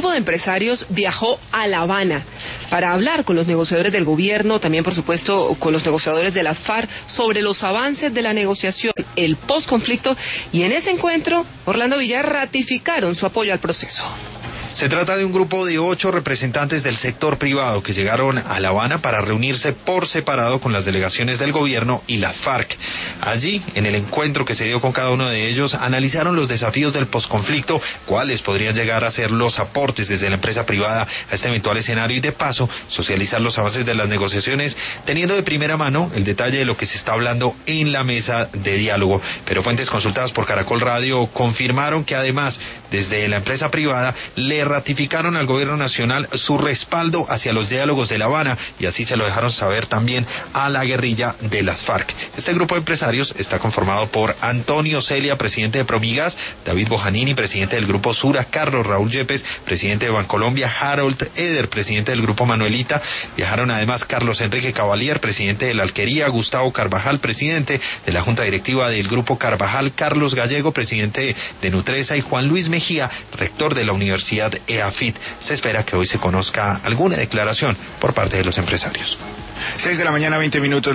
grupo de empresarios viajó a La Habana para hablar con los negociadores del gobierno, también por supuesto con los negociadores de las FARC sobre los avances de la negociación, el postconflicto, y en ese encuentro Orlando Villar ratificaron su apoyo al proceso. Se trata de un grupo de 8 representantes del sector privado que llegaron a La Habana para reunirse por separado con las delegaciones del gobierno y las FARC. Allí, en el encuentro que se dio con cada uno de ellos, analizaron los desafíos del posconflicto, cuáles podrían llegar a ser los aportes desde la empresa privada a este eventual escenario y, de paso, socializar los avances de las negociaciones, teniendo de primera mano el detalle de lo que se está hablando en la mesa de diálogo. Pero fuentes consultadas por Caracol Radio confirmaron que además, desde la empresa privada, le ratificaron al gobierno nacional su respaldo hacia los diálogos de La Habana, y así se lo dejaron saber también a la guerrilla de las FARC. Este grupo de empresarios está conformado por Antonio Celia, presidente de Promigas; David Bojanini, presidente del grupo Sura; Carlos Raúl Yepes, presidente de Bancolombia; Harold Eder, presidente del grupo Manuelita. Viajaron además Carlos Enrique Cavalier, presidente de la Alquería; Gustavo Carvajal, presidente de la Junta Directiva del grupo Carvajal; Carlos Gallego, presidente de Nutresa; y Juan Luis Mejía, rector de la Universidad EAFIT. Se espera que hoy se conozca alguna declaración por parte de los empresarios. 6 de la mañana, 20 minutos.